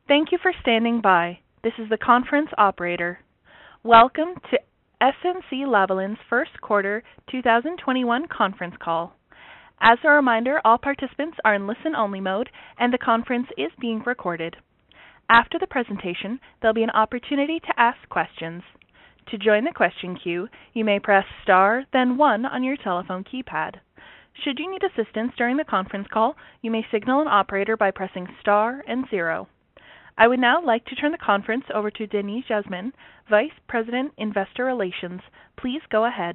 Thank you for standing by. This is the conference operator. Welcome to SNC-Lavalin's first quarter 2021 conference call. As a reminder, all participants are in listen-only mode, and the conference is being recorded. After the presentation, there'll be an opportunity to ask questions. To join the question queue, you may press star, then 1 on your telephone keypad. Should you need assistance during the conference call, you may signal an operator by pressing star and 0. I would now like to turn the conference over to Denis Jasmin, Vice President, Investor Relations. Please go ahead.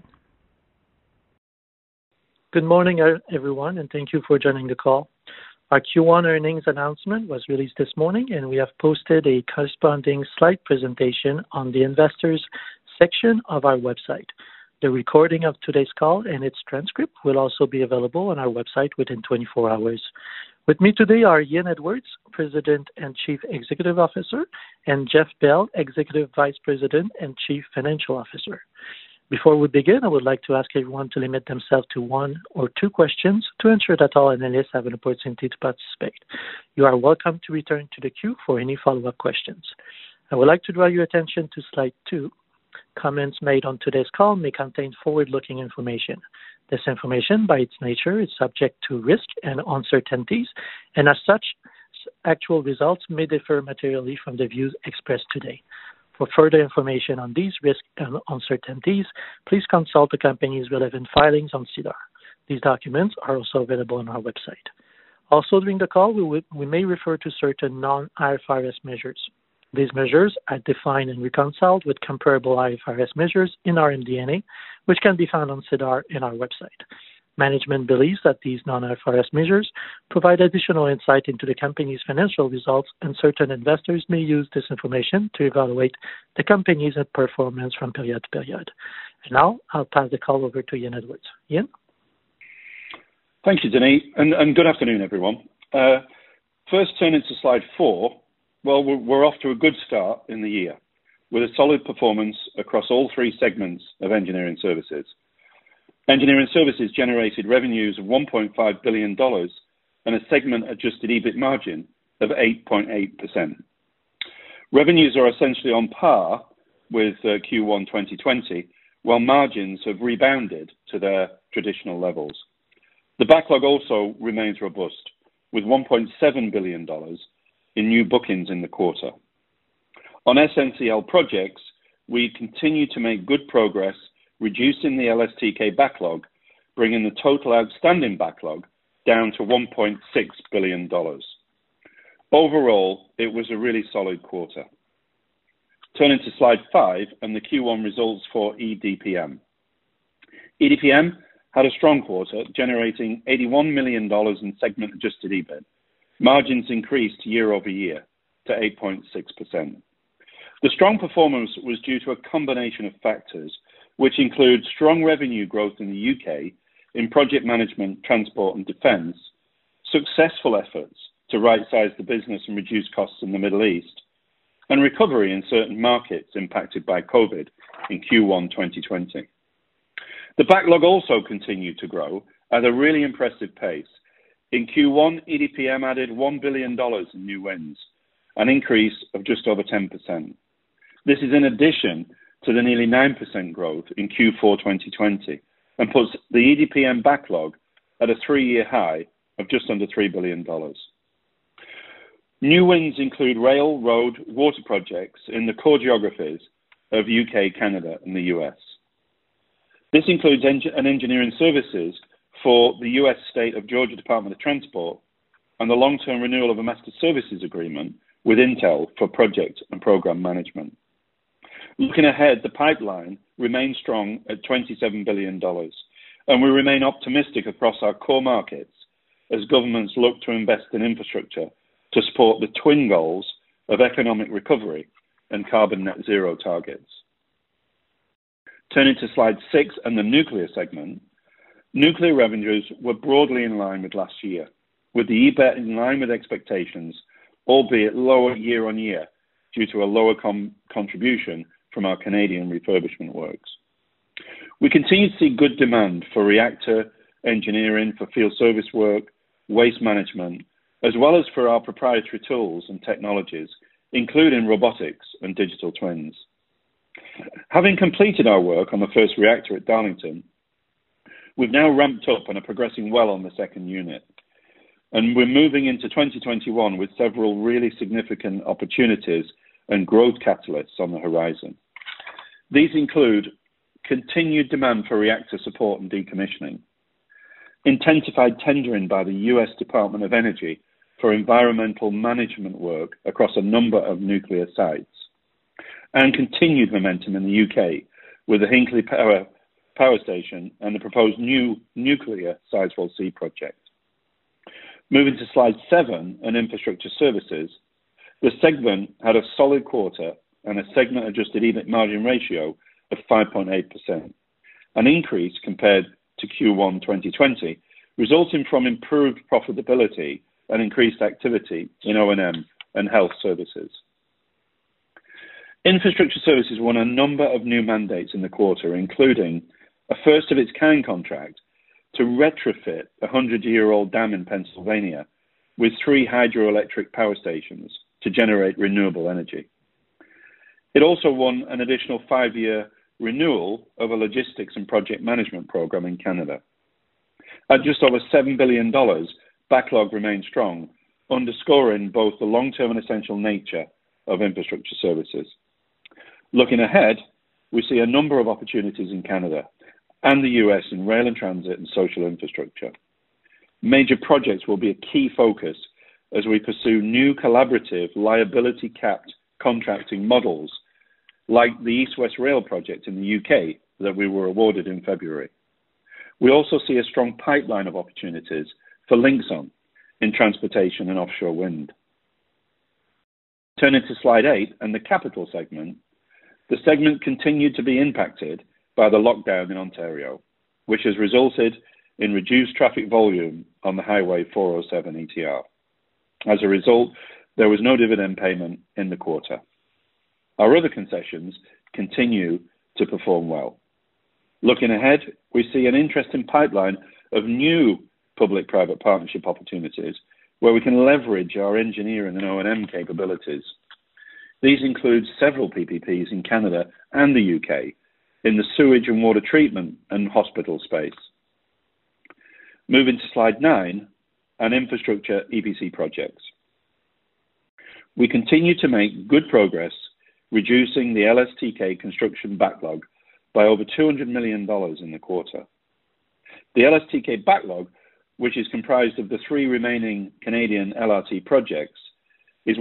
Good morning, everyone, and thank you for joining the call. Our Q1 earnings announcement was released this morning, and we have posted a corresponding slide presentation on the investors section of our website. The recording of today's call and its transcript will also be available on our website within 24 hours. With me today are Ian Edwards, President and Chief Executive Officer, and Jeff Bell, Executive Vice President and Chief Financial Officer. Before we begin, I would like to ask everyone to limit themselves to 1 or 2 questions to ensure that all analysts have an opportunity to participate. You are welcome to return to the queue for any follow-up questions. I would like to draw your attention to slide 2. Comments made on today's call may contain forward-looking information. This information, by its nature, is subject to risk and uncertainties, and as such, actual results may differ materially from the views expressed today. For further information on these risks and uncertainties, please consult the company's relevant filings on SEDAR. These documents are also available on our website. Also, during the call, we may refer to certain non-IFRS measures. These measures are defined and reconciled with comparable IFRS measures in our MD&A, which can be found on SEDAR in our website. Management believes that these non-IFRS measures provide additional insight into the company's financial results, and certain investors may use this information to evaluate the company's performance from period to period. And now, I'll pass the call over to Ian Edwards. Ian? Thank you, Denis, and good afternoon, everyone. First, turning to slide 4. Well, we're off to a good start in the year with a solid performance across all 3 segments of engineering services. Engineering services generated revenues of $1.5 billion and a segment-adjusted EBIT margin of 8.8%. Revenues are essentially on par with Q1 2020, while margins have rebounded to their traditional levels. The backlog also remains robust, with $1.7 billion in new bookings in the quarter. On SNCL projects, we continue to make good progress, reducing the LSTK backlog, bringing the total outstanding backlog down to $1.6 billion. Overall, it was a really solid quarter. Turning to slide 5 and the Q1 results for EDPM. EDPM had a strong quarter, generating $81 million in segment-adjusted EBIT. Margins increased year over year to 8.6%. The strong performance was due to a combination of factors, which include strong revenue growth in the UK in project management, transport and defence, successful efforts to right-size the business and reduce costs in the Middle East, and recovery in certain markets impacted by COVID in Q1 2020. The backlog also continued to grow at a really impressive pace. In Q1, EDPM added $1 billion in new wins, an increase of just over 10%. This is in addition to the nearly 9% growth in Q4 2020 and puts the EDPM backlog at a 3-year high of just under $3 billion. New wins include rail, road, water projects in the core geographies of UK, Canada and the US. This includes an engineering services for the U.S. State of Georgia Department of Transport and the long-term renewal of a master services agreement with Intel for project and program management. Looking ahead, the pipeline remains strong at $27 billion, and we remain optimistic across our core markets as governments look to invest in infrastructure to support the twin goals of economic recovery and carbon net zero targets. Turning to slide 6 and the nuclear segment, nuclear revenues were broadly in line with last year, with the EBIT in line with expectations, albeit lower year on year due to a lower contribution from our Canadian refurbishment works. We continue to see good demand for reactor engineering, for field service work, waste management, as well as for our proprietary tools and technologies, including robotics and digital twins. Having completed our work on the first reactor at Darlington, we've now ramped up and are progressing well on the second unit. And we're moving into 2021 with several really significant opportunities and growth catalysts on the horizon. These include continued demand for reactor support and decommissioning, intensified tendering by the US Department of Energy for environmental management work across a number of nuclear sites, and continued momentum in the UK with the Hinkley Power Station and the proposed new nuclear Sizewell C project. Moving to slide 7 and infrastructure services, the segment had a solid quarter and a segment adjusted EBIT margin ratio of 5.8%, an increase compared to Q1 2020, resulting from improved profitability and increased activity in O&M and health services. Infrastructure services won a number of new mandates in the quarter, including a first-of-its-kind contract to retrofit a 100-year-old dam in Pennsylvania with 3 hydroelectric power stations to generate renewable energy. It also won an additional 5-year renewal of a logistics and project management program in Canada. At just over $7 billion, backlog remains strong, underscoring both the long-term and essential nature of infrastructure services. Looking ahead, we see a number of opportunities in Canada and the US in rail and transit and social infrastructure. Major projects will be a key focus as we pursue new collaborative liability-capped contracting models like the East-West Rail project in the UK that we were awarded in February. We also see a strong pipeline of opportunities for Linxon in transportation and offshore wind. Turning to slide 8 and the capital segment, the segment continued to be impacted by the lockdown in Ontario, which has resulted in reduced traffic volume on the Highway 407 ETR. As a result, there was no dividend payment in the quarter. Our other concessions continue to perform well. Looking ahead, we see an interesting pipeline of new public-private partnership opportunities where we can leverage our engineering and O&M capabilities. These include several PPPs in Canada and the UK in the sewage and water treatment and hospital space. Moving to slide 9 and infrastructure EPC projects. We continue to make good progress reducing the LSTK construction backlog by over $200 million in the quarter. The LSTK backlog, which is comprised of the 3 remaining Canadian LRT projects, is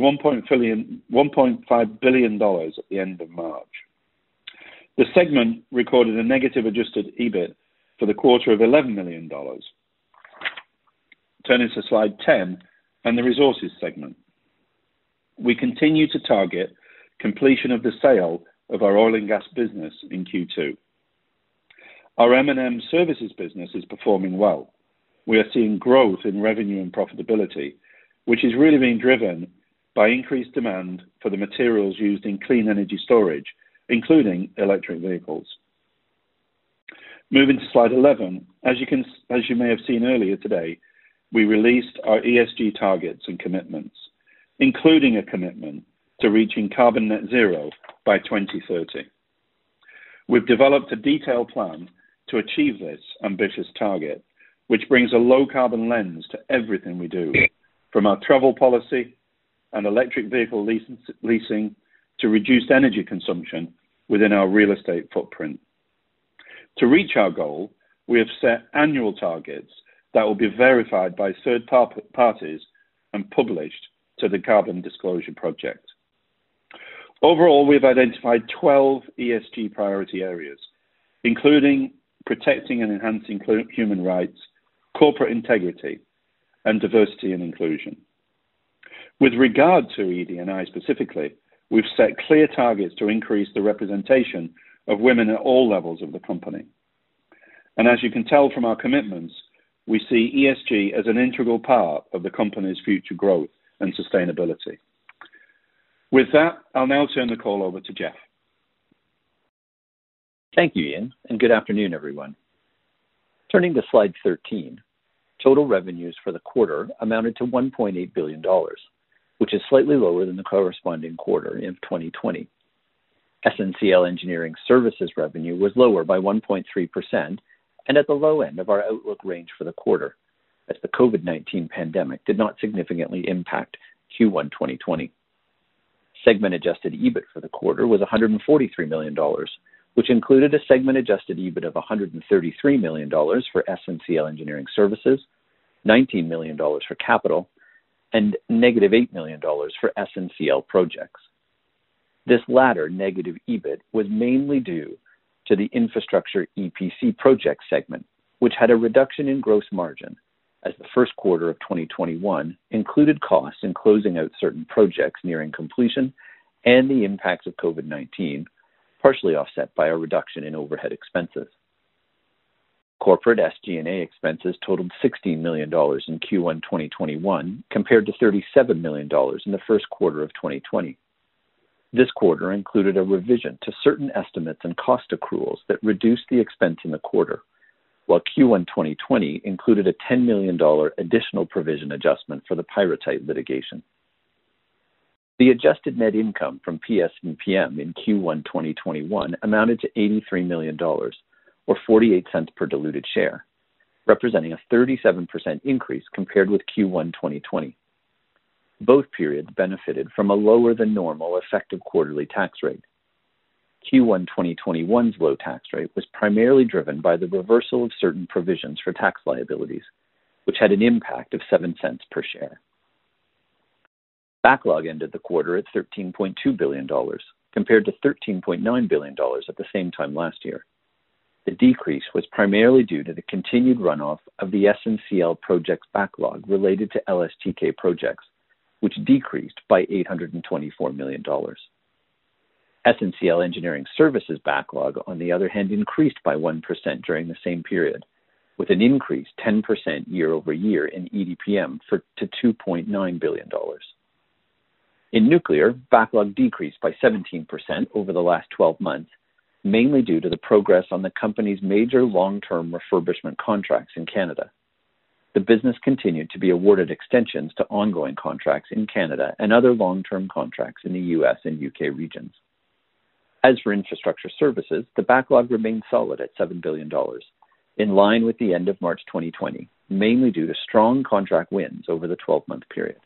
$1.5 billion at the end of March. The segment recorded a negative adjusted EBIT for the quarter of $11 million. Turning to slide 10 and the resources segment. We continue to target completion of the sale of our oil and gas business in Q2. Our M&M services business is performing well. We are seeing growth in revenue and profitability, which is really being driven by increased demand for the materials used in clean energy storage, including electric vehicles. Moving to slide 11, as you may have seen earlier today, we released our ESG targets and commitments, including a commitment to reaching carbon net zero by 2030. We've developed a detailed plan to achieve this ambitious target, which brings a low carbon lens to everything we do, from our travel policy and electric vehicle leasing to reduced energy consumption within our real estate footprint. To reach our goal, we have set annual targets that will be verified by third parties and published to the Carbon Disclosure Project. Overall, we've identified 12 ESG priority areas, including protecting and enhancing human rights, corporate integrity, and diversity and inclusion. With regard to ED&I specifically, we've set clear targets to increase the representation of women at all levels of the company. And as you can tell from our commitments, we see ESG as an integral part of the company's future growth and sustainability. With that, I'll now turn the call over to Jeff. Thank you, Ian, and good afternoon, everyone. Turning to slide 13, Total revenues for the quarter amounted to $1.8 billion, which is slightly lower than the corresponding quarter in 2020. SNCL Engineering Services revenue was lower by 1.3% and at the low end of our outlook range for the quarter, as the COVID-19 pandemic did not significantly impact Q1 2020. Segment adjusted EBIT for the quarter was $143 million, which included a segment adjusted EBIT of $133 million for SNCL Engineering Services, $19 million for Capital, and negative $8 million for SNCL Projects. This latter negative EBIT was mainly due to the infrastructure EPC project segment, which had a reduction in gross margin as the first quarter of 2021 included costs in closing out certain projects nearing completion and the impacts of COVID-19, partially offset by a reduction in overhead expenses. Corporate SG&A expenses totaled $16 million in Q1 2021 compared to $37 million in the first quarter of 2020. This quarter included a revision to certain estimates and cost accruals that reduced the expense in the quarter, while Q1 2020 included a $10 million additional provision adjustment for the Pyrrhotite litigation. The adjusted net income from PS&PM in Q1 2021 amounted to $83 million, or 48 cents per diluted share, representing a 37% increase compared with Q1 2020. Both periods benefited from a lower than normal effective quarterly tax rate. Q1 2021's low tax rate was primarily driven by the reversal of certain provisions for tax liabilities, which had an impact of 7 cents per share. Backlog ended the quarter at $13.2 billion, compared to $13.9 billion at the same time last year. The decrease was primarily due to the continued runoff of the SNCL Projects backlog related to LSTK projects, which decreased by $824 million. SNCL Engineering Services backlog, on the other hand, increased by 1% during the same period, with an increase 10% year over year in EDPM to $2.9 billion. In nuclear, backlog decreased by 17% over the last 12 months, mainly due to the progress on the company's major long-term refurbishment contracts in Canada. The business continued to be awarded extensions to ongoing contracts in Canada and other long-term contracts in the US and UK regions. As for infrastructure services, the backlog remained solid at $7 billion, in line with the end of March 2020, mainly due to strong contract wins over the 12-month period.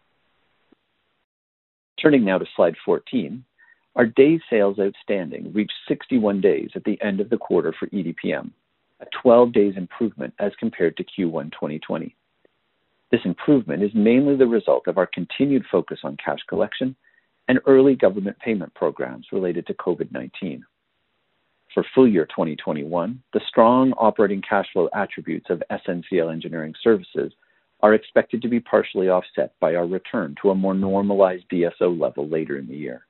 Turning now to slide 14, our days sales outstanding reached 61 days at the end of the quarter for EDPM, a 12 days improvement as compared to Q1 2020. This improvement is mainly the result of our continued focus on cash collection and early government payment programs related to COVID-19. For full year 2021, the strong operating cash flow attributes of SNCL Engineering Services are expected to be partially offset by our return to a more normalized DSO level later in the year.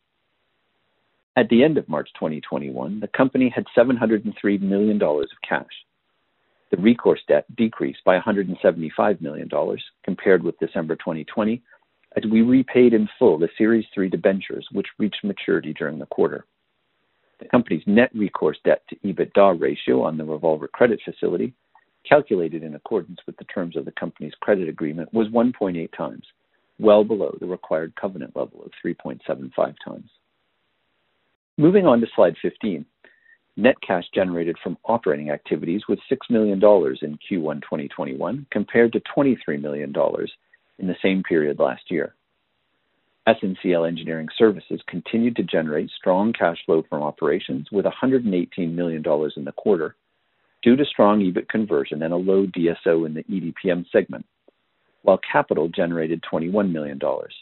At the end of March 2021, the company had $703 million of cash. The recourse debt decreased by $175 million compared with December 2020, as we repaid in full the Series 3 debentures, which reached maturity during the quarter. The company's net recourse debt to EBITDA ratio on the revolver credit facility, calculated in accordance with the terms of the company's credit agreement, was 1.8 times, well below the required covenant level of 3.75 times. Moving on to slide 15, net cash generated from operating activities was $6 million in Q1 2021 compared to $23 million in the same period last year. SNCL Engineering Services continued to generate strong cash flow from operations with $118 million in the quarter due to strong EBIT conversion and a low DSO in the EDPM segment, while Capital generated $21 million.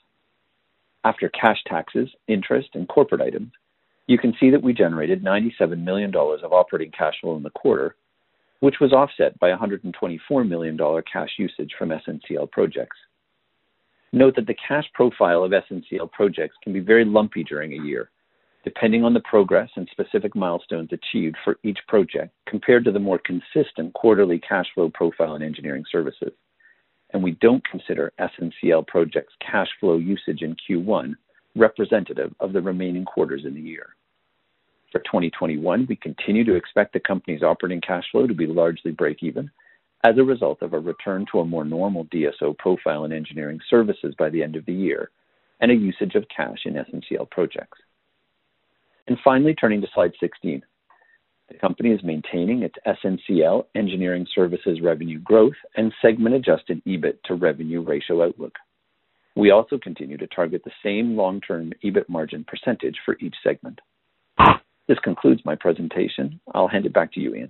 After cash taxes, interest, and corporate items, you can see that we generated $97 million of operating cash flow in the quarter, which was offset by $124 million cash usage from SNCL Projects. Note that the cash profile of SNCL Projects can be very lumpy during a year, depending on the progress and specific milestones achieved for each project compared to the more consistent quarterly cash flow profile in engineering services. And we don't consider SNCL Projects' cash flow usage in Q1 representative of the remaining quarters in the year. For 2021, we continue to expect the company's operating cash flow to be largely break-even, as a result of a return to a more normal DSO profile in engineering services by the end of the year and a usage of cash in SNCL projects. And finally, turning to slide 16. The company is maintaining its SNCL engineering services revenue growth and segment-adjusted EBIT to revenue ratio outlook. We also continue to target the same long-term EBIT margin percentage for each segment. This concludes my presentation. I'll hand it back to you, Ian.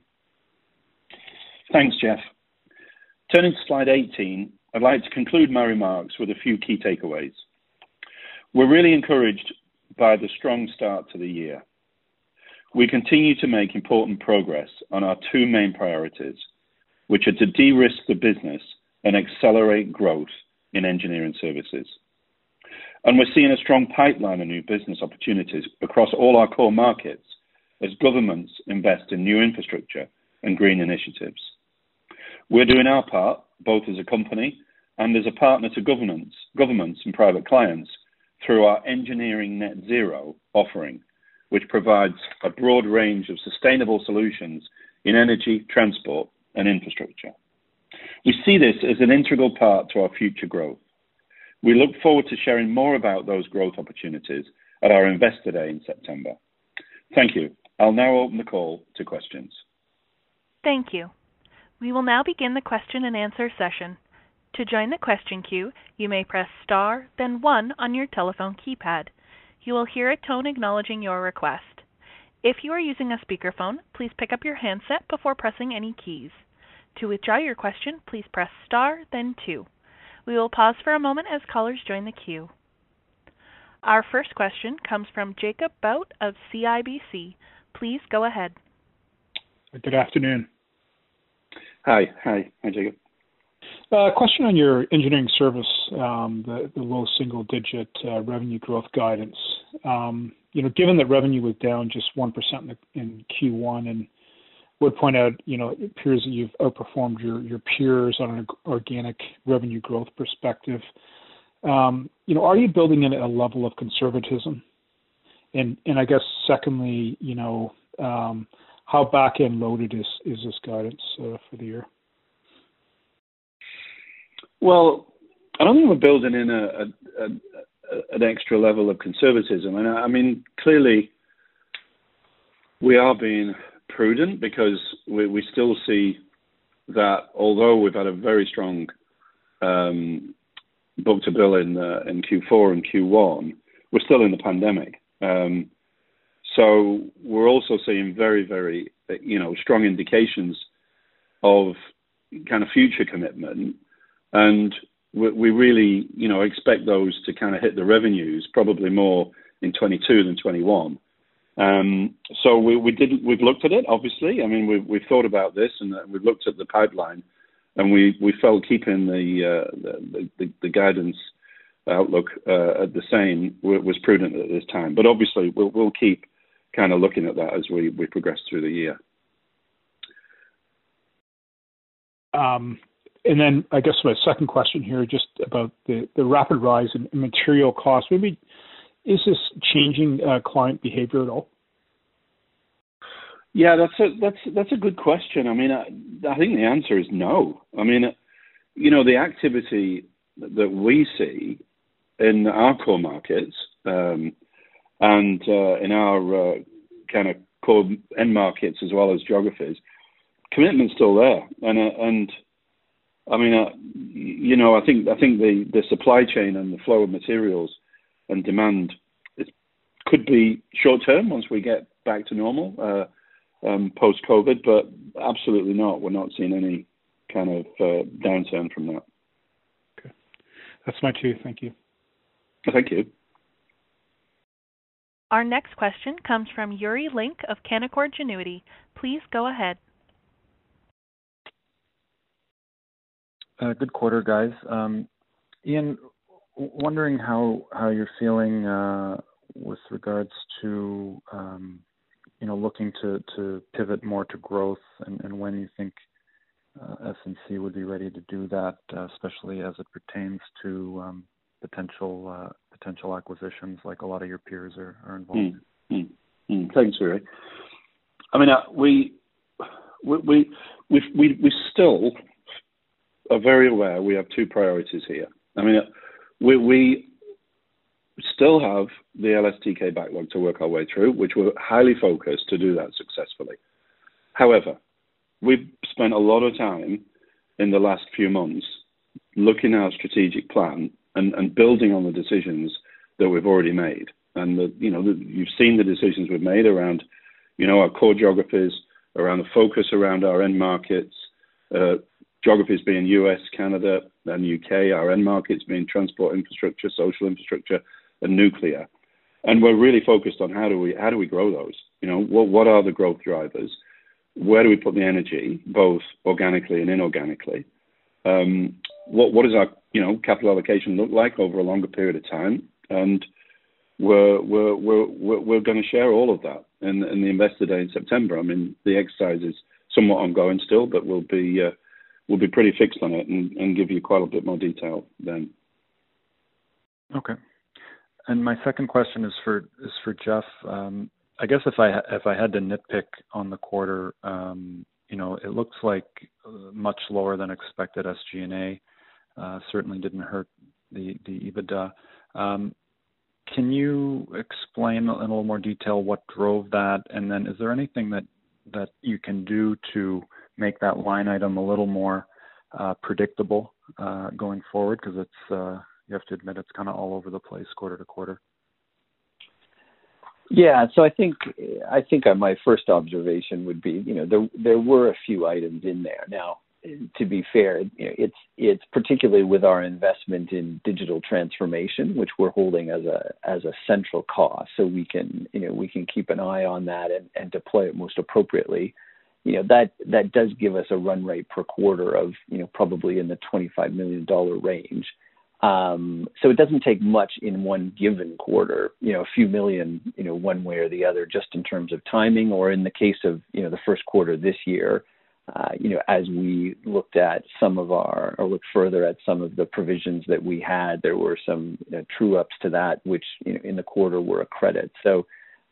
Thanks, Jeff. Turning to slide 18, I'd like to conclude my remarks with a few key takeaways. We're really encouraged by the strong start to the year. We continue to make important progress on our two main priorities, which are to de-risk the business and accelerate growth in engineering services. And we're seeing a strong pipeline of new business opportunities across all our core markets as governments invest in new infrastructure and green initiatives. We're doing our part, both as a company and as a partner to governments and private clients, through our Engineering Net Zero offering, which provides a broad range of sustainable solutions in energy, transport, and infrastructure. We see this as an integral part to our future growth. We look forward to sharing more about those growth opportunities at our Investor Day in September. Thank you. I'll now open the call to questions. Thank you. We will now begin the question and answer session. To join the question queue, you may press star, then 1 on your telephone keypad. You will hear a tone acknowledging your request. If you are using a speakerphone, please pick up your handset before pressing any keys. To withdraw your question, please press star, then 2. We will pause for a moment as callers join the queue. Our first question comes from Jacob Bout of CIBC. Please go ahead. Good afternoon. Hi, Jacob. Question on your engineering service, the low single-digit revenue growth guidance. Given that revenue was down just 1% in Q1, and would point out, it appears that you've outperformed your peers on an organic revenue growth perspective. Are you building in a level of conservatism? And I guess secondly, how back-end loaded is this guidance for the year? Well, I don't think we're building in an extra level of conservatism. And I mean, clearly, we are being prudent because we still see that although we've had a very strong book-to-bill in Q4 and Q1, we're still in the pandemic. So we're also seeing very, very, strong indications of kind of future commitment. And we really, expect those to kind of hit the revenues probably more in 22 than 21. So we've looked at it, obviously. I mean, we've thought about this and we've looked at the pipeline, and we felt keeping the guidance outlook at the same was prudent at this time. But obviously, we'll keep kind of looking at that as we progress through the year. And then I guess my second question here, just about the rapid rise in material costs. Maybe is this changing client behavior at all? Yeah, that's a good question. I mean, I think the answer is no. I mean, the activity that we see in our core markets and in our kind of core end markets as well as geographies, commitment's still there, and I mean, I think the supply chain and the flow of materials and demand could be short term once we get back to normal post COVID, but absolutely not. We're not seeing any kind of downturn from that. Okay, that's my two. Thank you. Thank you. Our next question comes from Yuri Lynk of Canaccord Genuity. Please go ahead. Good quarter, guys. Ian, wondering how you're feeling with regards to looking to pivot more to growth, and when you think SNC would be ready to do that, especially as it pertains to potential acquisitions, like a lot of your peers are involved in. Thanks, Yuri. I mean, we still are very aware we have two priorities here. I mean, we still have the LSTK backlog to work our way through, which we're highly focused to do that successfully. However, we've spent a lot of time in the last few months looking at our strategic plan and building on the decisions that we've already made. And you've seen the decisions we've made around, our core geographies, around the focus around our end markets, geographies being US, Canada, and UK, our end markets being transport infrastructure, social infrastructure, and nuclear. And we're really focused on how do we grow those? What are the growth drivers? Where do we put the energy, both organically and inorganically? What does our capital allocation look like over a longer period of time? And we're going to share all of that in the Investor Day in September. I mean, the exercise is somewhat ongoing still, but we'll be pretty fixed on it and give you quite a bit more detail then. Okay. And my second question is for Jeff. I guess if I had to nitpick on the quarter, it looks like much lower than expected SG&A. Certainly didn't hurt the EBITDA. Can you explain in a little more detail what drove that? And then is there anything that you can do to make that line item a little more predictable going forward? Because it's you have to admit it's kind of all over the place quarter to quarter. Yeah, so I think my first observation would be, there were a few items in there. Now, to be fair, it's particularly with our investment in digital transformation, which we're holding as a central cost, so we can keep an eye on that and deploy it most appropriately. That does give us a run rate per quarter of probably in the $25 million range. So it doesn't take much in one given quarter, a few million, one way or the other, just in terms of timing, or in the case of, the first quarter this year, as we looked at looked further at some of the provisions that we had, there were some true ups to that, which, in the quarter were a credit. So,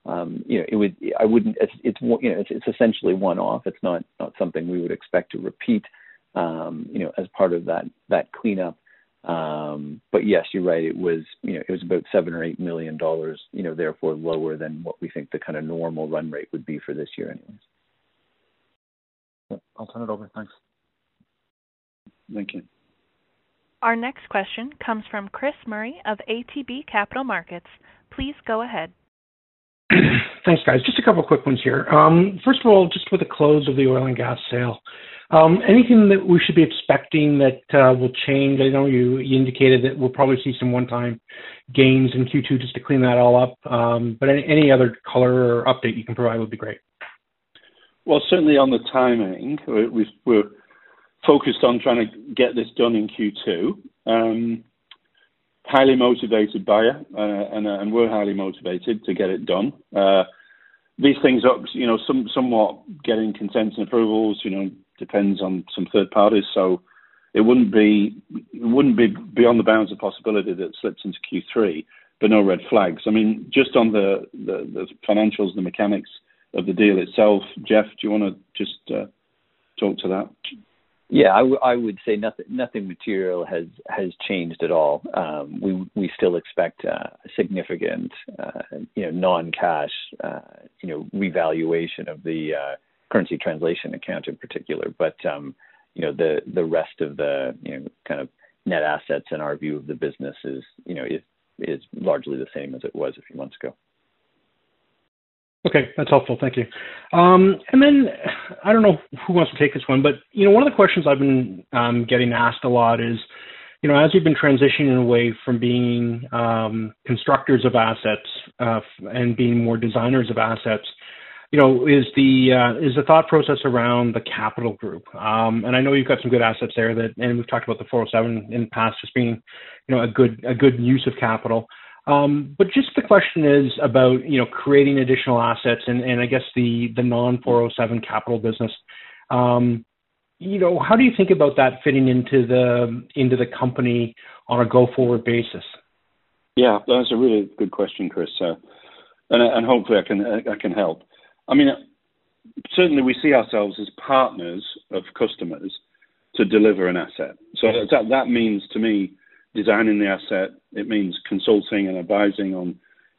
it's essentially one off. It's not something we would expect to repeat, as part of that cleanup. But yes, you're right. It was about $7 or $8 million, therefore lower than what we think the kind of normal run rate would be for this year anyways. I'll turn it over. Thanks. Thank you. Our next question comes from Chris Murray of ATB Capital Markets. Please go ahead. Thanks, guys. Just a couple of quick ones here. First of all, just with the close of the oil and gas sale, anything that we should be expecting that will change? I know you indicated that we'll probably see some one-time gains in Q2 just to clean that all up. But any other color or update you can provide would be great. Well, certainly on the timing, we're focused on trying to get this done in Q2. Highly motivated buyer, and we're highly motivated to get it done. These things are, somewhat getting consents and approvals, depends on some third parties. So it wouldn't be beyond the bounds of possibility that it slips into Q3, but no red flags. I mean, just on the financials, the mechanics of the deal itself, Jeff, do you want to just talk to that? Yeah, I would say nothing material has changed at all. We still expect a significant, non-cash, revaluation of the currency translation account in particular. But the rest of the kind of net assets in our view of the business is largely the same as it was a few months ago. Okay, that's helpful. Thank you. And then I don't know who wants to take this one, but one of the questions I've been getting asked a lot is, as you've been transitioning away from being constructors of assets and being more designers of assets, is the thought process around the capital group. And I know you've got some good assets there and we've talked about the 407 in the past just being, a good use of capital. But just the question is about, creating additional assets and I guess the non-407 capital business. How do you think about that fitting into the company on a go-forward basis? Yeah, that's a really good question, Chris. And hopefully I can help. I mean, certainly we see ourselves as partners of customers, to deliver an asset. So that means, to me, designing the asset. It means consulting and advising on,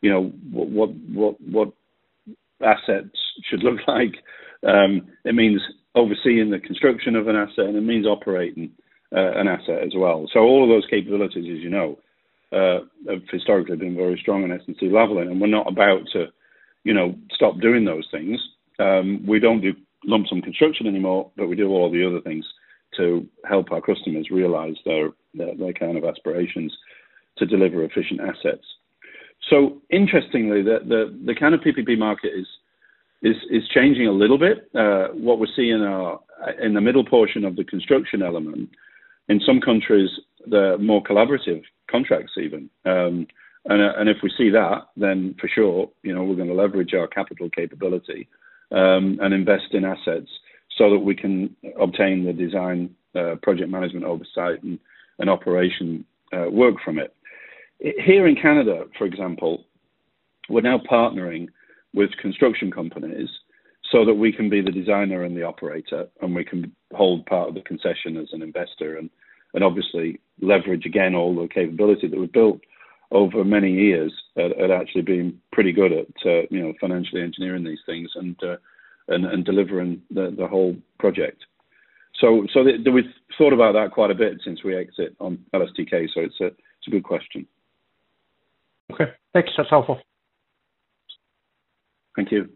what assets should look like. It means overseeing the construction of an asset, and it means operating an asset as well. So all of those capabilities, as you know, have historically been very strong in SNC-Lavalin, and we're not about to, stop doing those things. We don't do lump sum construction anymore, but we do all the other things to help our customers realize their kind of aspirations to deliver efficient assets. So interestingly, the kind of PPP market is changing a little bit. What we're seeing in the middle portion of the construction element, in some countries, the more collaborative contracts even. And if we see that, then for sure, we're going to leverage our capital capability and invest in assets so that we can obtain the design, project management oversight and operation work from it. Here in Canada, for example, we're now partnering with construction companies so that we can be the designer and the operator, and we can hold part of the concession as an investor and obviously leverage, again, all the capability that we've built over many years at actually being pretty good at, financially engineering these things and delivering the whole project. So we've thought about that quite a bit since we exit on LSTK. So it's a good question. Okay, thanks. That's helpful. Thank you.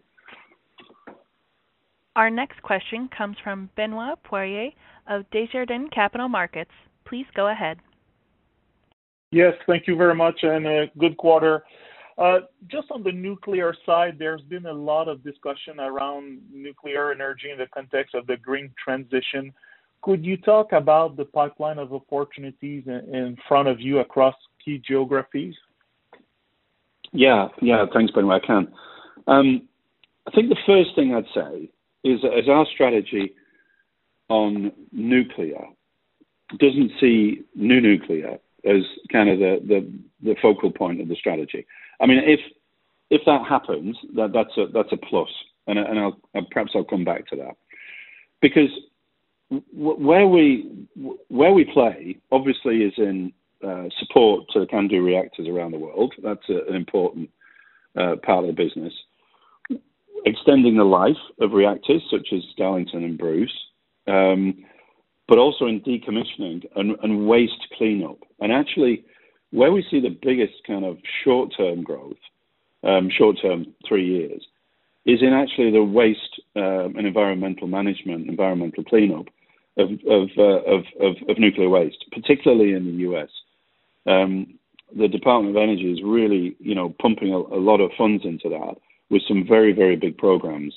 Our next question comes from Benoit Poirier of Desjardins Capital Markets. Please go ahead. Yes, thank you very much, and a good quarter. Just on the nuclear side, there's been a lot of discussion around nuclear energy in the context of the green transition. Could you talk about the pipeline of opportunities in front of you across key geographies? Yeah, thanks, Benoit. I can. I think the first thing I'd say is our strategy on nuclear doesn't see new nuclear as kind of the focal point of the strategy. I mean, if that happens, that's a plus, and perhaps I'll come back to that, because where we play obviously is in support to CANDU reactors around the world. That's an important part of the business. Extending the life of reactors such as Darlington and Bruce, but also in decommissioning and waste cleanup. And actually, where we see the biggest kind of short-term growth, short-term 3 years, is in actually the waste and environmental management, environmental cleanup of nuclear waste, particularly in the US. The Department of Energy is really, pumping a lot of funds into that with some very, very big programs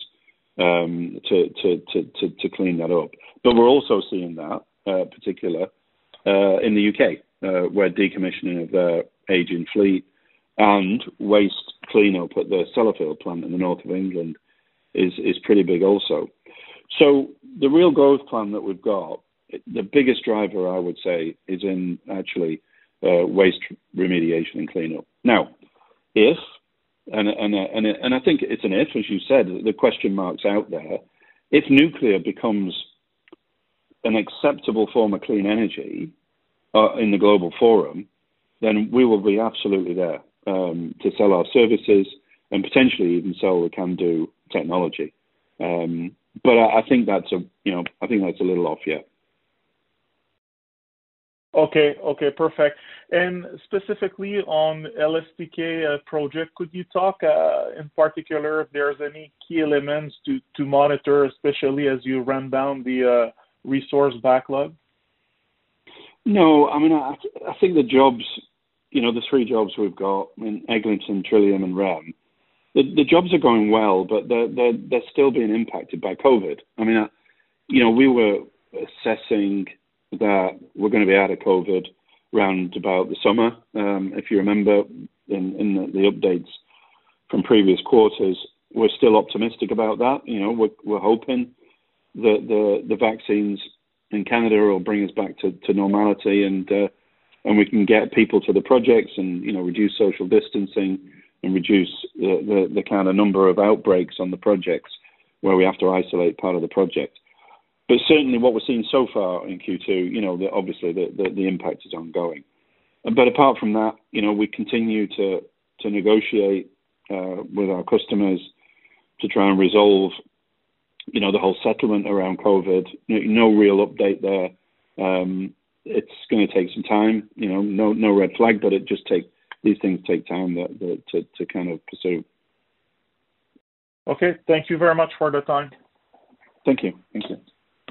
to clean that up. But we're also seeing that, particular in the UK, where decommissioning of their aging fleet and waste cleanup at the Sellafield plant in the north of England is pretty big also. So the real growth plan that we've got, the biggest driver, I would say, is in actually waste remediation and cleanup. Now, if and I think it's an if, as you said, the question mark's out there. If nuclear becomes an acceptable form of clean energy in the global forum, then we will be absolutely there to sell our services and potentially even sell the CANDU technology. But I think that's a little off yet. Okay, perfect. And specifically on LSTK project, could you talk in particular if there's any key elements to monitor, especially as you run down the resource backlog? No, I mean, I think the jobs, the 3 jobs we've got in Eglinton, Trillium and REM, the jobs are going well, but they're still being impacted by COVID. I mean, we were assessing that we're going to be out of COVID round about the summer. If you remember in the updates from previous quarters, we're still optimistic about that. We're hoping that the vaccines in Canada will bring us back to normality and we can get people to the projects and, reduce social distancing and reduce the kind of number of outbreaks on the projects where we have to isolate part of the project. But certainly what we're seeing so far in Q2, obviously the impact is ongoing. But apart from that, we continue to negotiate with our customers to try and resolve, the whole settlement around COVID. No real update there. It's going to take some time. No red flag, but these things take time to kind of pursue. Okay, thank you very much for the time. Thank you. Thank you.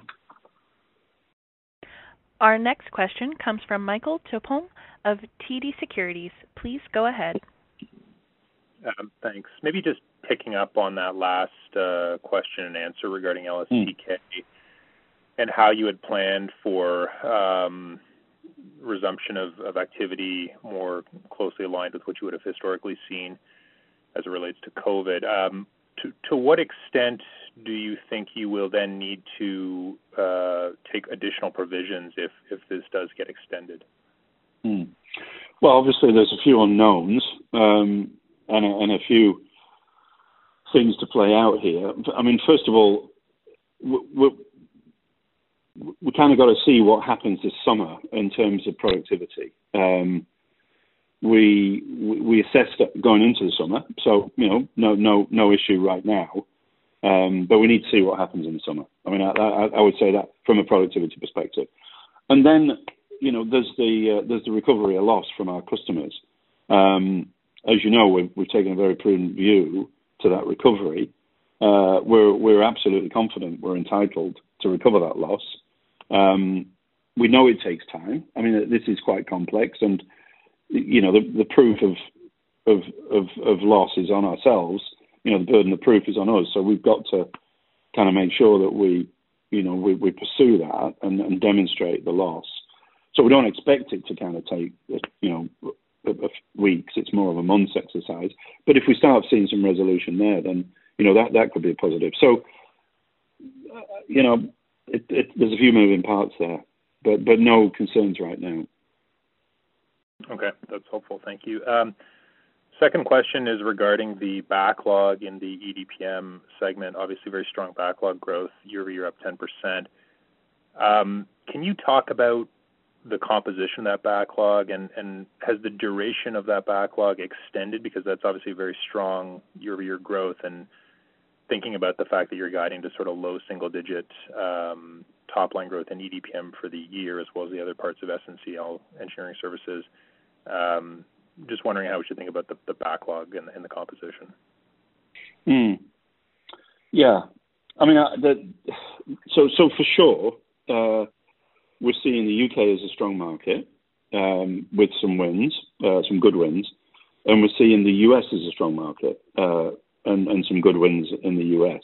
Our next question comes from Michael Tupholme of TD Securities. Please go ahead. Thanks. Maybe just picking up on that last question and answer regarding LSTK and how you had planned for resumption of activity more closely aligned with what you would have historically seen as it relates to COVID. To what extent do you think you will then need to take additional provisions if this does get extended? Well, obviously there's a few unknowns and a few things to play out here. I mean, first of all, we kind of got to see what happens this summer in terms of productivity. We assessed it going into the summer, so no issue right now. But we need to see what happens in the summer. I mean, I would say that from a productivity perspective, and then there's the recovery of loss from our customers. As you know, we've taken a very prudent view to that recovery. We're absolutely confident we're entitled to recover that loss. We know it takes time. I mean, this is quite complex, and the proof of loss is on ourselves. The burden of proof is on us. So we've got to kind of make sure that we pursue that and demonstrate the loss. So we don't expect it to kind of take weeks. It's more of a month's exercise. But if we start seeing some resolution there, then that could be a positive. So there's a few moving parts there, but no concerns right now. Okay, that's helpful. Thank you. Second question is regarding the backlog in the EDPM segment. Obviously, very strong backlog growth, year-over-year up 10%. Can you talk about the composition of that backlog, and has the duration of that backlog extended? Because that's obviously very strong year-over-year growth, and thinking about the fact that you're guiding to sort of low single-digit top-line growth in EDPM for the year, as well as the other parts of SNCL Engineering Services. Just wondering how we should think about the backlog and the composition. Yeah, I mean, so for sure, we're seeing the UK as a strong market with some wins, some good wins, and we're seeing the US as a strong market and some good wins in the US.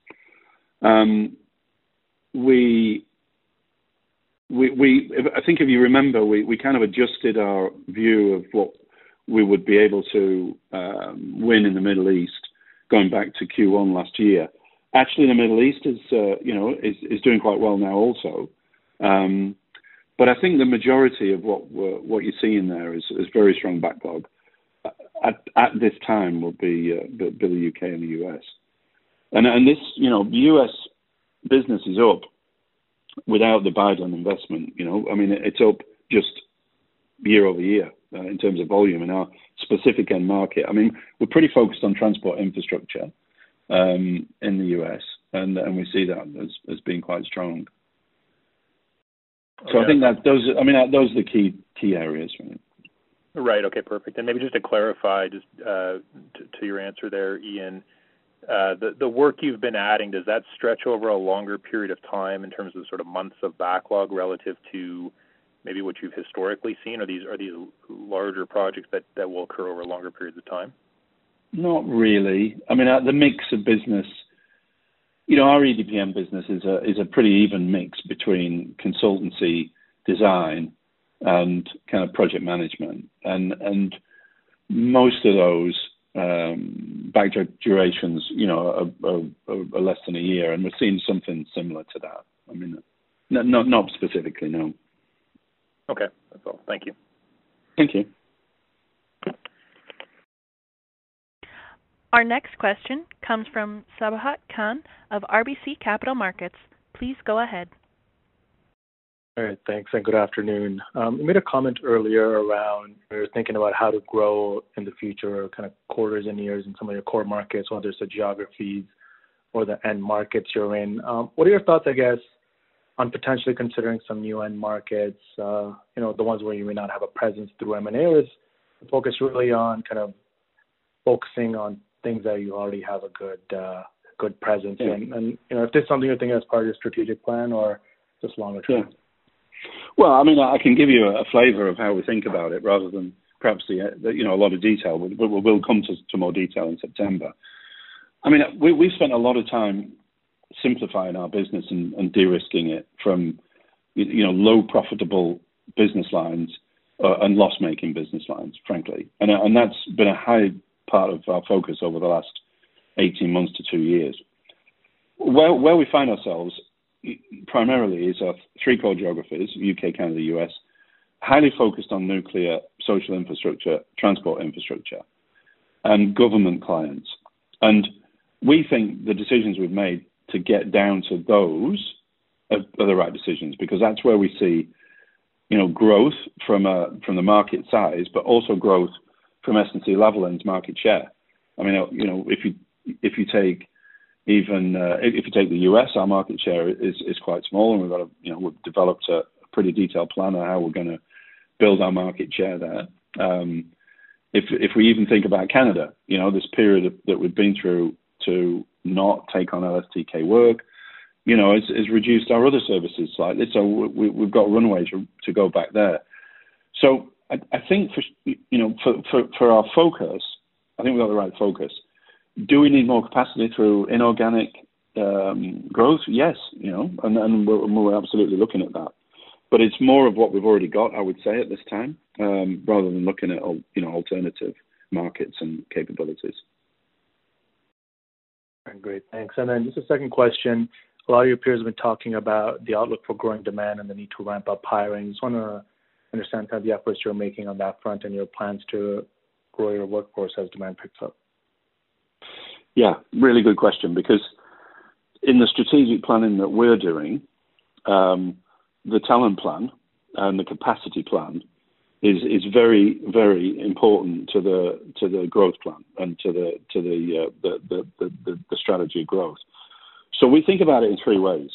I think if you remember, we kind of adjusted our view of what we would be able to win in the Middle East going back to Q1 last year. Actually, the Middle East is doing quite well now also. But I think the majority of what you're seeing there is very strong backlog at this time will be the UK and the US. And this, the US business is up without the Biden investment. I mean, it's up just year over year in terms of volume in our specific end market. I mean, we're pretty focused on transport infrastructure in the US, and we see that as being quite strong. So I think that those are the key areas. Right. Okay. Perfect. And maybe just to clarify, just to your answer there, Ian, the work you've been adding, does that stretch over a longer period of time in terms of sort of months of backlog relative to maybe what you've historically seen? Are these larger projects that will occur over longer periods of time? Not really. I mean, the mix of business, our EDPM business is a pretty even mix between consultancy, design, and kind of project management, and most of those backlog durations, are less than a year, and we're seeing something similar to that. I mean, not specifically, no. Okay, that's all. Thank you. Thank you. Our next question comes from Sabahat Khan of RBC Capital Markets. Please go ahead. All right, thanks, and good afternoon. You made a comment earlier around you're thinking about how to grow in the future, kind of quarters and years in some of your core markets, whether it's the geographies or the end markets you're in. What are your thoughts, I guess, on potentially considering some new end markets, the ones where you may not have a presence through M&A, or is the focus really on kind of focusing on things that you already have a good presence in? And, if this is something you're thinking as part of your strategic plan or just longer term? Yeah. Well, I mean, I can give you a flavour of how we think about it rather than perhaps a lot of detail, but we'll come to more detail in September. I mean, we've spent a lot of time simplifying our business and de-risking it from, low profitable business lines and loss-making business lines, frankly. And that's been a high part of our focus over the last 18 months to 2 years. Where we find ourselves primarily is our three core geographies, UK, Canada, US, highly focused on nuclear, social infrastructure, transport infrastructure, and government clients. And we think the decisions we've made to get down to those are the right decisions, because that's where we see, growth from the market size, but also growth from SNC-Lavalin's market share. I mean, if you take the US, our market share is quite small, and we've developed a pretty detailed plan on how we're going to build our market share there. If we even think about Canada, this period that we've been through to not take on LSTK work, has reduced our other services slightly. So we've got runway to go back there. So I think for our focus, I think we've got the right focus. Do we need more capacity through inorganic growth? Yes, and we're absolutely looking at that. But it's more of what we've already got, I would say, at this time, rather than looking at alternative markets and capabilities. Great, thanks. And then just a second question. A lot of your peers have been talking about the outlook for growing demand and the need to ramp up hiring. Just want to understand kind of the efforts you're making on that front and your plans to grow your workforce as demand picks up. Yeah, really good question, because in the strategic planning that we're doing, the talent plan and the capacity plan is very, very important to the growth plan and to the strategy of growth. So we think about it in three ways.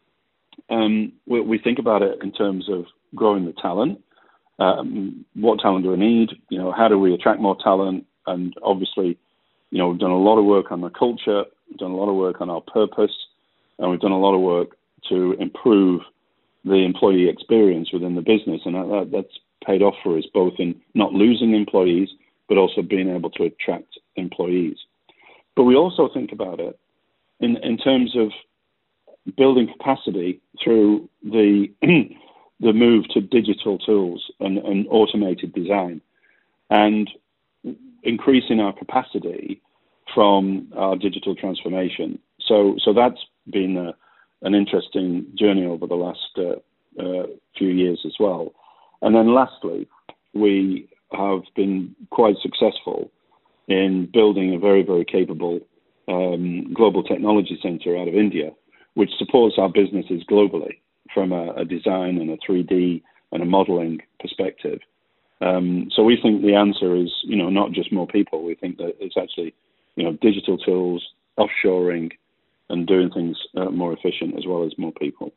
We think about it in terms of growing the talent. What talent do we need? How do we attract more talent? And obviously, we've done a lot of work on the culture, we've done a lot of work on our purpose, and we've done a lot of work to improve the employee experience within the business. And that's paid off for us, both in not losing employees, but also being able to attract employees. But we also think about it in terms of building capacity through the move to digital tools and automated design, and increasing our capacity from our digital transformation. So that's been an interesting journey over the last few years as well. And then lastly, we have been quite successful in building a very, very capable global technology center out of India, which supports our businesses globally from a design and a 3D and a modeling perspective. So we think the answer is, not just more people. We think that it's actually, digital tools, offshoring, and doing things more efficient, as well as more people.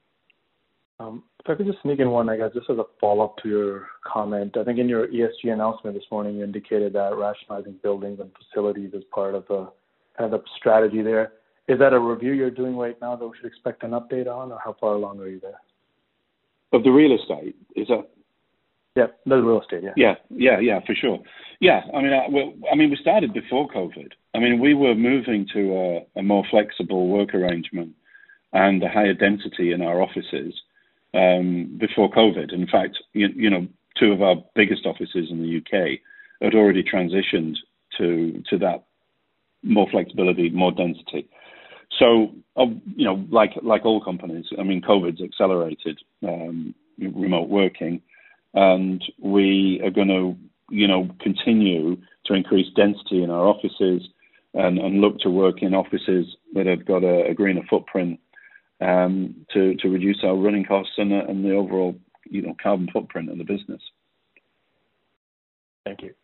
If I could just sneak in one, I guess, just as a follow-up to your comment. I think in your ESG announcement this morning, you indicated that rationalizing buildings and facilities is part of the kind of the strategy there. Is that a review you're doing right now that we should expect an update on, or how far along are you there? Of the real estate, is that? Yeah, the real estate, yeah. Yeah, for sure. Yeah, we started before COVID. We were moving to a more flexible work arrangement and a higher density in our offices before COVID. In fact, two of our biggest offices in the UK had already transitioned to that more flexibility, more density. So, like all companies, COVID's accelerated remote working, and we are going to, continue to increase density in our offices and look to work in offices that have got a greener footprint to reduce our running costs and the overall carbon footprint of the business. Thank you.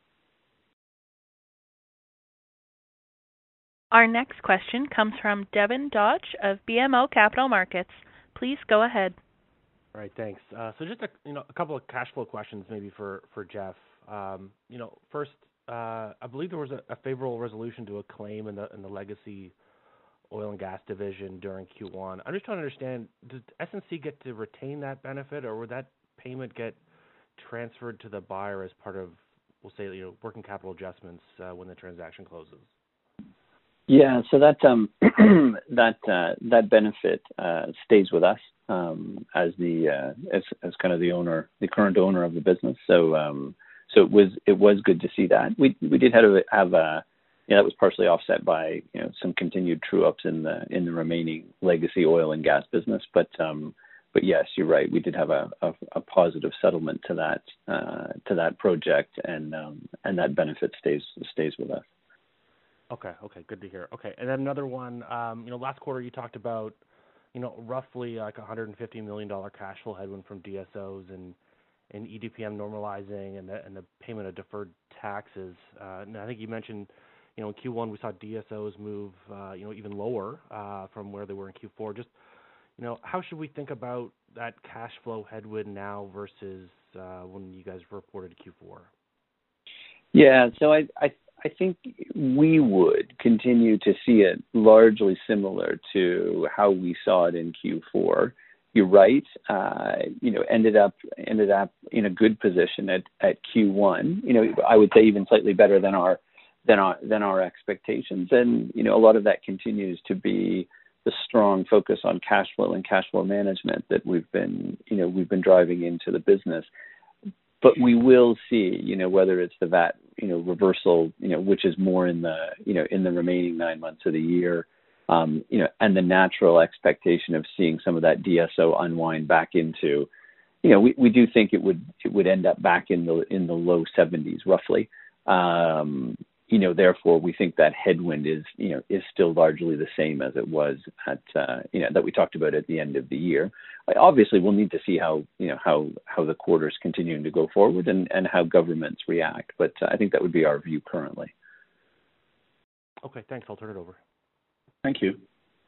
Our next question comes from Devin Dodge of BMO Capital Markets. Please go ahead. All right, thanks. So just a couple of cash flow questions maybe for Jeff. First, I believe there was a favorable resolution to a claim in the legacy oil and gas division during Q1. I'm just trying to understand, did SNC get to retain that benefit, or would that payment get transferred to the buyer as part of, we'll say, working capital adjustments when the transaction closes? Yeah, so that that benefit stays with us as kind of the current owner of the business. So it was good to see that. We did have that was partially offset by some continued true ups in the remaining legacy oil and gas business. But yes, you're right. We did have a positive settlement to that project, and that benefit stays with us. Okay, good to hear. Okay, and then another one. Last quarter you talked about, roughly like $150 million cash flow headwind from DSOs and EDPM normalizing and the payment of deferred taxes. And I think you mentioned, in Q1 we saw DSOs move, even lower from where they were in Q4. Just, how should we think about that cash flow headwind now versus when you guys reported Q4? Yeah, so I think we would continue to see it largely similar to how we saw it in Q4. You're right. Ended up in a good position at Q1. I would say even slightly better than our expectations, and a lot of that continues to be the strong focus on cash flow and cash flow management that we've been driving into the business. But we will see, whether it's the VAT, reversal, which is more in the remaining 9 months of the year, and the natural expectation of seeing some of that DSO unwind back into, we do think it would end up back in the low 70s roughly. Therefore we think that headwind is still largely the same as it was at, that we talked about at the end of the year. Obviously, we'll need to see how the quarter's continuing to go forward and how governments react. But I think that would be our view currently. Okay, thanks. I'll turn it over. Thank you.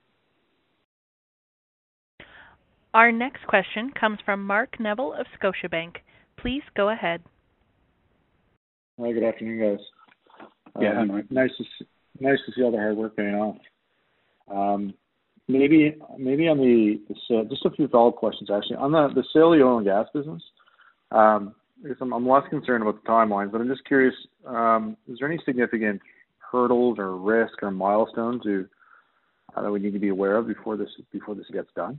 Our next question comes from Mark Neville of Scotiabank. Please go ahead. Hi, good afternoon, guys. Yeah, hi, Mark. Nice to see all the hard work paying off. Maybe on the sale, just a few follow-up questions actually. On the sale of the oil and gas business, I guess I'm less concerned about the timelines, but I'm just curious, is there any significant hurdles or risk or milestones that we need to be aware of before this gets done?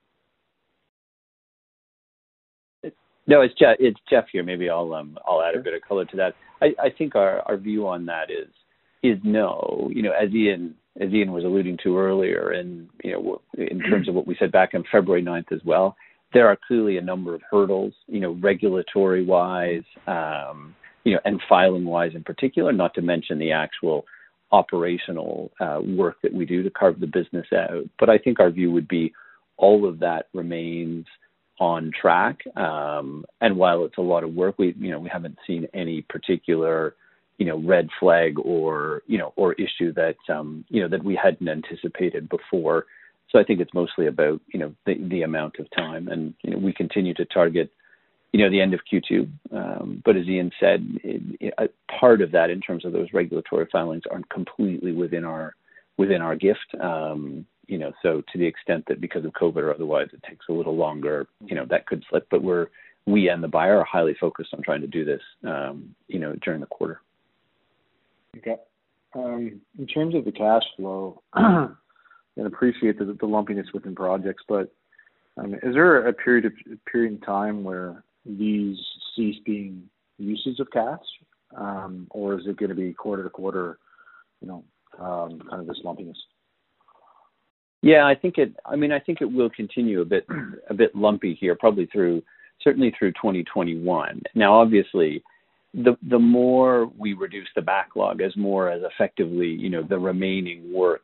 No, it's Jeff here. Maybe I'll add a bit of color to that. I think our view on that is no. As Ian was alluding to earlier, and in terms of what we said back on February 9th as well, there are clearly a number of hurdles, regulatory wise, and filing wise in particular, not to mention the actual operational work that we do to carve the business out. But I think our view would be all of that remains on track. And while it's a lot of work, we haven't seen any particular, red flag or issue that, that we hadn't anticipated before. So I think it's mostly about, the amount of time, and, we continue to target, the end of Q2. But as Ian said, part of that in terms of those regulatory filings aren't completely within our gift. So to the extent that because of COVID or otherwise it takes a little longer, that could slip. But we and the buyer are highly focused on trying to do this, during the quarter. Okay. In terms of the cash flow, and appreciate the lumpiness within projects, but is there a period in time where these cease being uses of cash, or is it going to be quarter to quarter, kind of this lumpiness? Yeah, I think it will continue a bit lumpy here, certainly through 2021. Now, obviously, the more we reduce the backlog, as effectively, the remaining work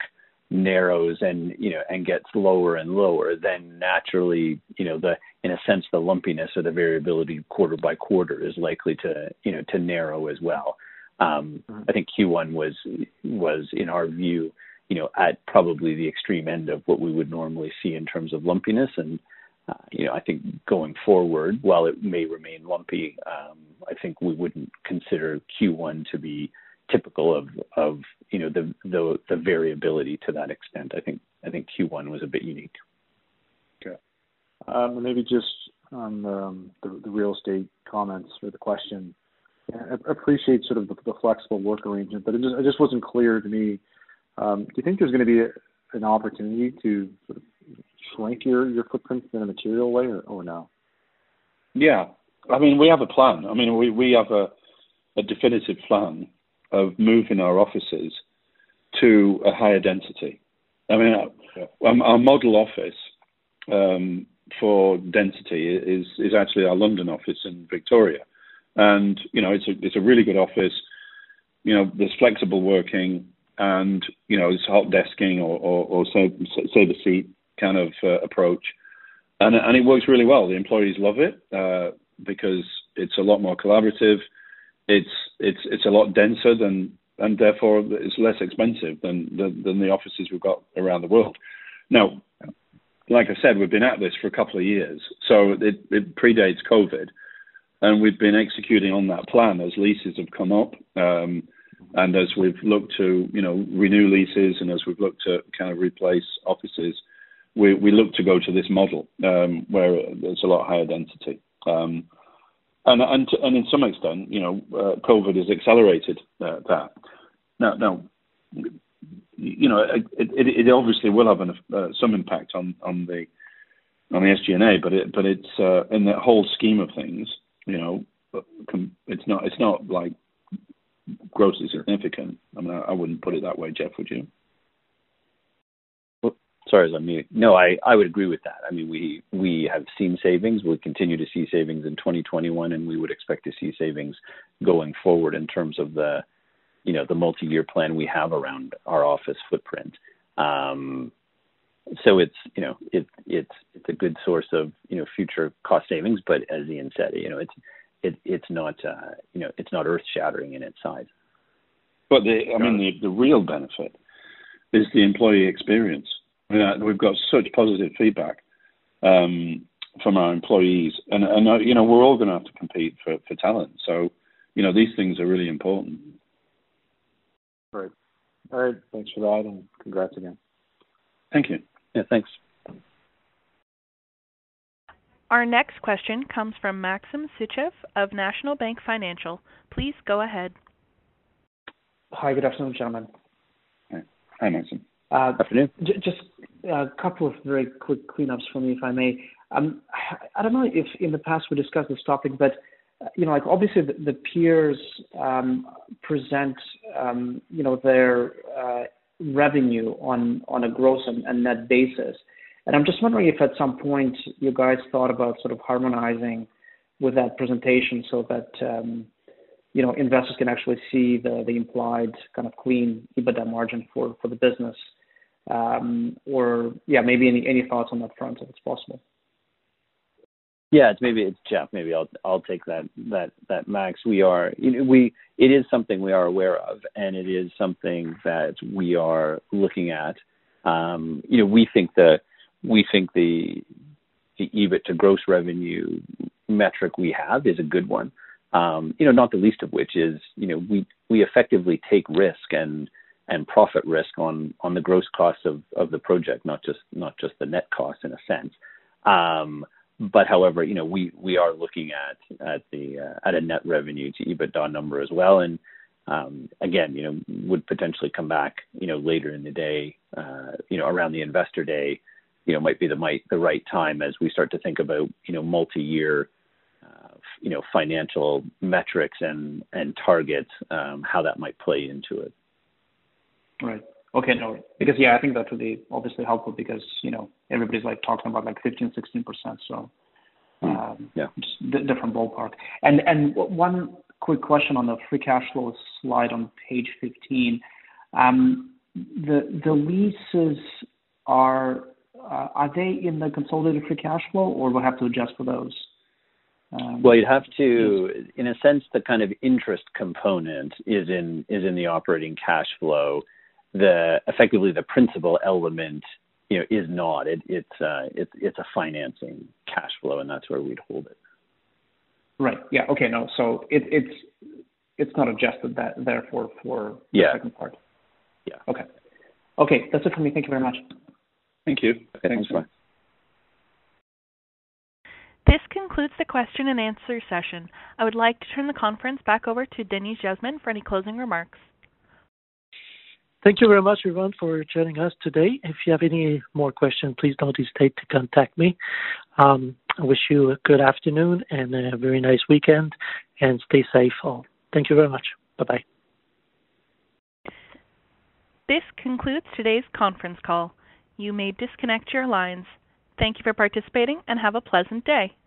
narrows and gets lower and lower, then naturally, in a sense, the lumpiness or the variability quarter by quarter is likely to narrow as well. I think Q1 was in our view, at probably the extreme end of what we would normally see in terms of lumpiness. And, I think going forward, while it may remain lumpy, I think we wouldn't consider Q1 to be typical of the variability to that extent. I think Q1 was a bit unique. Okay. Maybe just on the real estate comments or the question. I appreciate sort of the flexible work arrangement, but it just wasn't clear to me. Do you think there's going to be an opportunity to sort of shrink your footprint in a material way, or no? Yeah, I mean, we have a plan. I mean, we have a definitive plan of moving our offices to a higher density. I mean, our model office for density is actually our London office in Victoria, and it's a really good office. There's flexible working, and it's hot desking or save a seat kind of approach, and it works really well. The employees love it because it's a lot more collaborative. It's a lot denser and therefore it's less expensive than the offices we've got around the world. Now, like I said, we've been at this for a couple of years, so it predates COVID, and we've been executing on that plan as leases have come up, and as we've looked to renew leases, and as we've looked to kind of replace offices, we look to go to this model where there's a lot higher density. And in some extent, COVID has accelerated that. Now, it obviously will have some impact on the SG&A, but it's in the whole scheme of things, it's not like grossly significant. I mean, I wouldn't put it that way, Jeff, would you? Sorry, I was on mute. No, I would agree with that. I mean, we have seen savings. We'll continue to see savings in 2021, and we would expect to see savings going forward in terms of the multi-year plan we have around our office footprint. So it's a good source of future cost savings, but as Ian said, it's not earth shattering in its size. But the real benefit is the employee experience. We've got such positive feedback from our employees, and we're all going to have to compete for talent. So these things are really important. Right. All right. Thanks for that, and congrats again. Thank you. Yeah, thanks. Our next question comes from Maxim Sytchev of National Bank Financial. Please go ahead. Hi, good afternoon, gentlemen. Hi, Maxim. Afternoon. Just a couple of very quick cleanups for me, if I may. I don't know if in the past we discussed this topic, but obviously the peers present their revenue on a gross and net basis, and I'm just wondering if at some point you guys thought about sort of harmonizing with that presentation so that investors can actually see the implied kind of clean EBITDA margin for the business. Maybe any thoughts on that front if it's possible. Yeah, it's Jeff. Maybe I'll take that Max. It is something we are aware of, and it is something that we are looking at. We think the EBIT to gross revenue metric we have is a good one. Not the least of which is we effectively take risk and profit risk on the gross cost of the project, not just the net cost in a sense. But however, we are looking at a net revenue to EBITDA number as well, and again, would potentially come back later in the day, around the investor day, might be the right time as we start to think about multi-year financial metrics and targets, how that might play into it. Right. Okay. No, because I think that would be obviously helpful because everybody's like talking about like 15-16%. So just different ballpark. And one quick question on the free cash flow slide on page 15. the leases are they in the consolidated free cash flow, or we'll have to adjust for those? Well, you'd have to, in a sense, the kind of interest component is in the operating cash flow. Effectively the principal element, is not. It's a financing cash flow, and that's where we'd hold it. Right. Yeah. Okay. No. So it's not adjusted therefore for the second part. Yeah. Okay. Okay. That's it for me. Thank you very much. Thank you. Okay, thanks. Bye. This concludes the question and answer session. I would like to turn the conference back over to Denis Jasmin for any closing remarks. Thank you very much, everyone, for joining us today. If you have any more questions, please don't hesitate to contact me. I wish you a good afternoon and a very nice weekend, and stay safe all. Thank you very much. Bye-bye. This concludes today's conference call. You may disconnect your lines. Thank you for participating and have a pleasant day.